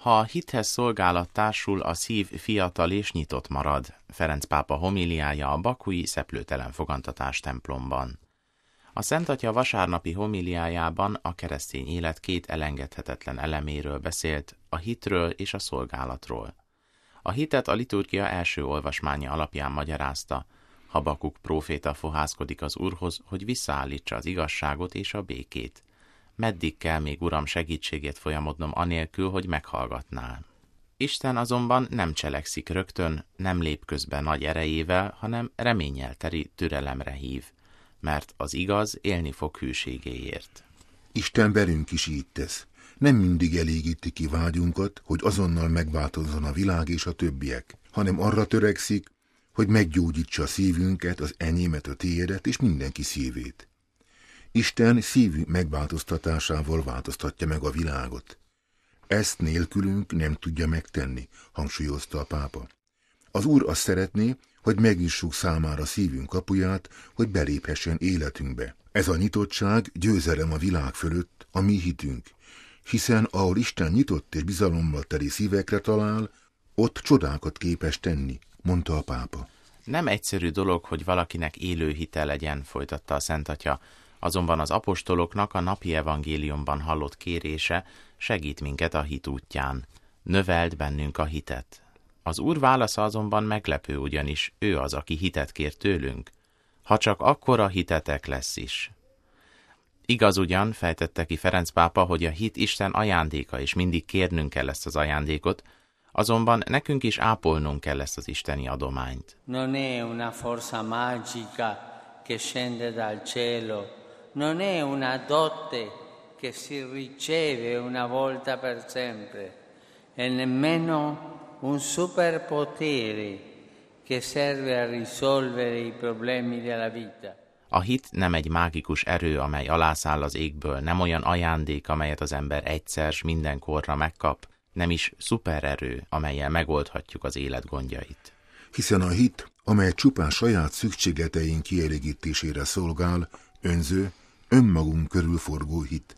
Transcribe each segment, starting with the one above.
Ha a hithez szolgálat társul, a szív fiatal és nyitott marad. Ferenc pápa homíliája a bakui Szeplőtelen Fogantatás templomban. A Szent Atya vasárnapi homíliájában a keresztény élet két elengedhetetlen eleméről beszélt, a hitről és a szolgálatról. A hitet a liturgia első olvasmánya alapján magyarázta. Habakuk próféta fohászkodik az Úrhoz, hogy visszaállítsa az igazságot és a békét. Meddig kell még, Uram, segítségét folyamodnom anélkül, hogy meghallgatnál? Isten azonban nem cselekszik rögtön, nem lép közbe nagy erejével, hanem reménnyel teri türelemre hív, mert az igaz élni fog hűségéért. Isten velünk is így tesz. Nem mindig elégíti ki vágyunkat, hogy azonnal megváltozzon a világ és a többiek, hanem arra törekszik, hogy meggyógyítsa a szívünket, az enyémet, a tiédet és mindenki szívét. Isten szívünk megváltoztatásával változtatja meg a világot. Ezt nélkülünk nem tudja megtenni, hangsúlyozta a pápa. Az Úr azt szeretné, hogy megnyissuk számára szívünk kapuját, hogy beléphessen életünkbe. Ez a nyitottság győzelem a világ fölött, a mi hitünk, hiszen ahol Isten nyitott és bizalommal teli szívekre talál, ott csodákat képes tenni, mondta a pápa. Nem egyszerű dolog, hogy valakinek élő hite legyen, folytatta a Szent Atya, azonban az apostoloknak a napi evangéliumban hallott kérése segít minket a hit útján. Növeld bennünk a hitet. Az Úr válasza azonban meglepő, ugyanis ő az, aki hitet kér tőlünk. Ha csak akkora hitetek lesz is. Igaz ugyan, fejtette ki Ferenc pápa, hogy a hit Isten ajándéka, és mindig kérnünk kell ezt az ajándékot, azonban nekünk is ápolnunk kell ezt az isteni adományt. Non è una forza magica che scende dal cielo, non è una dote che si riceve una volta per sempre, e nemmeno un superpotere che serve a risolvere i problemi della vita. A hit nem egy mágikus erő, amely alászáll az égből, nem olyan ajándék, amelyet az ember egyszer s mindenkorra megkap, nem is szupererő, amellyel megoldhatjuk az élet gondjait. Hiszen a hit, amely csupán saját szükségleteink kielégítésére szolgál, önző, önmagunk körül forgó hit.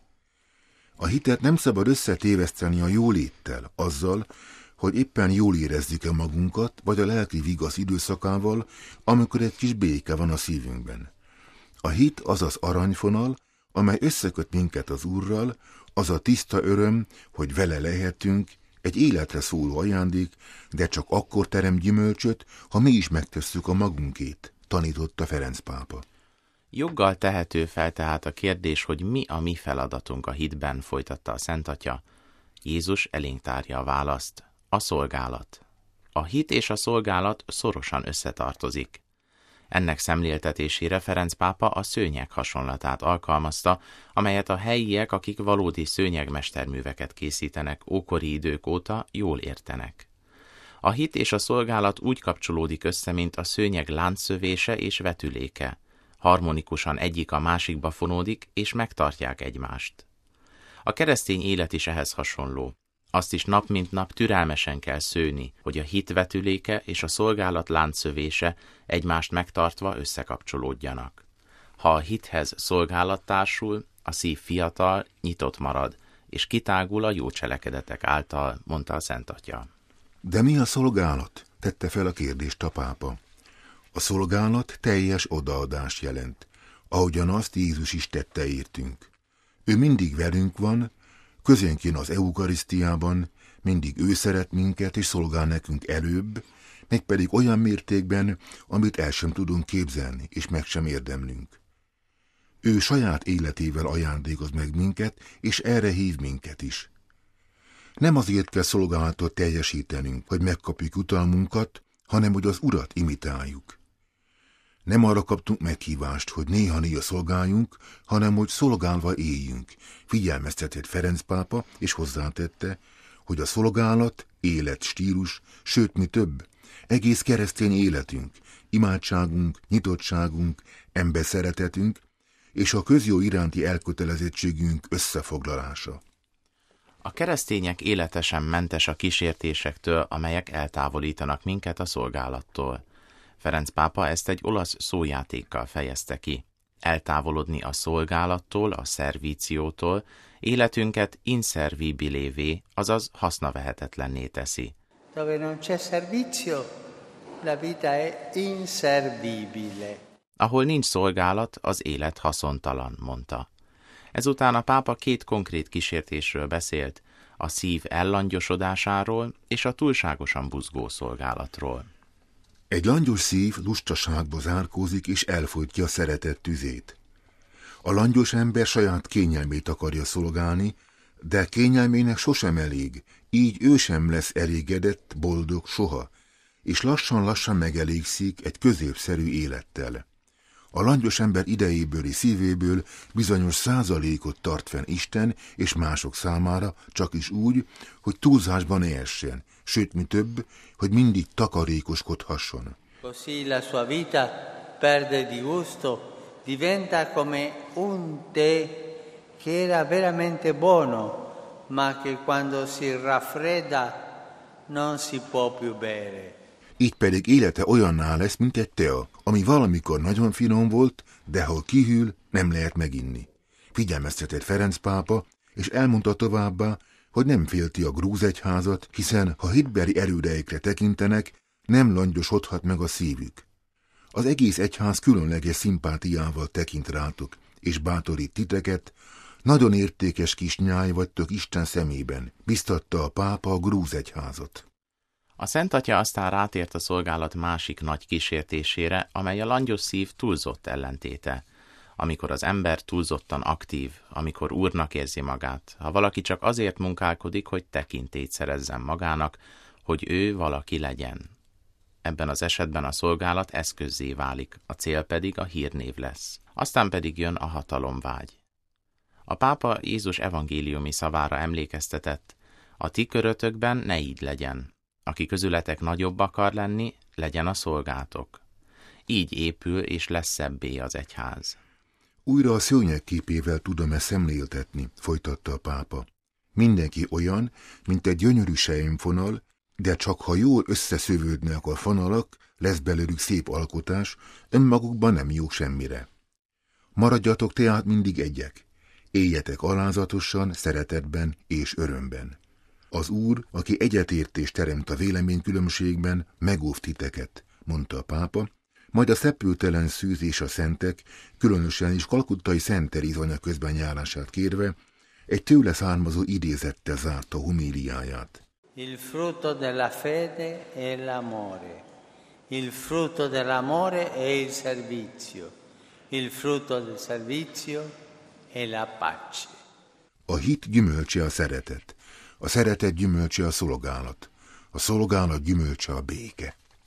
A hitet nem szabad összetéveszteni a jóléttel, azzal, hogy éppen jól érezzük-e magunkat, vagy a lelki vigasz időszakával, amikor egy kis béke van a szívünkben. A hit az az aranyfonal, amely összeköt minket az Úrral, az a tiszta öröm, hogy vele lehetünk, egy életre szóló ajándék, de csak akkor terem gyümölcsöt, ha mi is megtesszük a magunkét, tanította Ferenc pápa. Joggal tehető fel tehát a kérdés, hogy mi a mi feladatunk a hitben, folytatta a Szent Atya. Jézus elénk tárja a választ, a szolgálat. A hit és a szolgálat szorosan összetartozik. Ennek szemléltetésére Ferenc pápa a szőnyeg hasonlatát alkalmazta, amelyet a helyiek, akik valódi szőnyegmesterműveket készítenek ókori idők óta, jól értenek. A hit és a szolgálat úgy kapcsolódik össze, mint a szőnyeg láncszövése és vetüléke. Harmonikusan egyik a másikba fonódik, és megtartják egymást. A keresztény élet is ehhez hasonló. Azt is nap mint nap türelmesen kell szőni, hogy a hit vetüléke és a szolgálat láncszövése egymást megtartva összekapcsolódjanak. Ha a hithez szolgálat társul, a szív fiatal, nyitott marad, és kitágul a jó cselekedetek által, mondta a Szent Atya. De mi a szolgálat? Tette fel a kérdést a pápa. A szolgálat teljes odaadást jelent, ahogyan azt Jézus is tette értünk. Ő mindig velünk van, közénk jön az eukarisztiában, mindig ő szeret minket és szolgál nekünk előbb, mégpedig olyan mértékben, amit el sem tudunk képzelni, és meg sem érdemlünk. Ő saját életével ajándékoz meg minket, és erre hív minket is. Nem azért kell szolgálatot teljesítenünk, hogy megkapjuk utalmunkat, hanem hogy az Urat imitáljuk. Nem arra kaptunk meghívást, hogy néha-néha szolgáljunk, hanem hogy szolgálva éljünk, figyelmeztetett Ferenc pápa, és hozzátette, hogy a szolgálat, életstílus, sőt mi több, egész keresztény életünk, imádságunk, nyitottságunk, emberszeretetünk, és a közjó iránti elkötelezettségünk összefoglalása. A keresztények élete sem mentes a kísértésektől, amelyek eltávolítanak minket a szolgálattól. Ferenc pápa ezt egy olasz szójátékkal fejezte ki. eltávolodni a szolgálattól, a szervíciótól, életünket inservibilévé, azaz hasznavehetetlenné teszi. Dove non c'è servizio, la vita è inservibile. Ahol nincs szolgálat, az élet haszontalan, mondta. Ezután a pápa 2 konkrét kísértésről beszélt, a szív ellangyosоdásáról és a túlságosan buzgó szolgálatról. Egy langyos szív lustaságba zárkózik és elfolytja a szeretet tüzét. A langyos ember saját kényelmét akarja szolgálni, de kényelmének sosem elég, így ő sem lesz elégedett, boldog soha, és lassan-lassan megelégszik egy középszerű élettel. A langyos ember idejéből és szívéből bizonyos százalékot tart fenn Isten és mások számára, csak is úgy, hogy túlzásban ne essen, sőt, mi több, hogy mindig takarékoskodhasson. Così la sua vita perde di gusto, diventa come un tè che era veramente buono, ma che quando si raffredda non si può più bere. Így pedig élete olyanná lesz, mint egy tea, ami valamikor nagyon finom volt, de ha kihűl, nem lehet meginni. Figyelmeztetett Ferenc pápa, és elmondta továbbá, hogy nem félti a grúz egyházat, hiszen ha hitbeli erődeikre tekintenek, nem langyosodhat meg a szívük. Az egész egyház különleges szimpátiával tekint rátok, és bátorít titeket, nagyon értékes kis nyáj vagytok Isten szemében, biztatta a pápa a grúz egyházat. A Szent Atya aztán rátért a szolgálat másik nagy kísértésére, amely a langyos szív túlzott ellentéte. Amikor az ember túlzottan aktív, amikor úrnak érzi magát, ha valaki csak azért munkálkodik, hogy tekintélyt szerezzen magának, hogy ő valaki legyen. Ebben az esetben a szolgálat eszközzé válik, a cél pedig a hírnév lesz. Aztán pedig jön a hatalomvágy. A pápa Jézus evangéliumi szavára emlékeztetett, a ti körötökben ne így legyen. Aki közületek nagyobb akar lenni, legyen a szolgátok. Így épül és lesz szebbé az egyház. Újra a szőnyeg képével tudom-e szemléltetni, folytatta a pápa. Mindenki olyan, mint egy gyönyörű selyemfonal, de csak ha jól összeszövődnek a fonalak, lesz belőlük szép alkotás, önmagukban nem jók semmire. Maradjatok tehát mindig egyek. Éljetek alázatosan, szeretetben és örömben. Az Úr, aki egyetértést teremt a véleménykülönbségben, megóv titeket, mondta a pápa, majd a szepültelen szűz és a szentek, különösen is kalkuttai Szent Teréz anya közbenjárását kérve, egy tőle származó idézettel zárta homíliáját. Il frutto della fede è l'amore. Il frutto dell'amore è il servizio. Il frutto del servizio è la pace. A hit gyümölcse a szeretet gyümölcse a szolgálat gyümölcse a béke.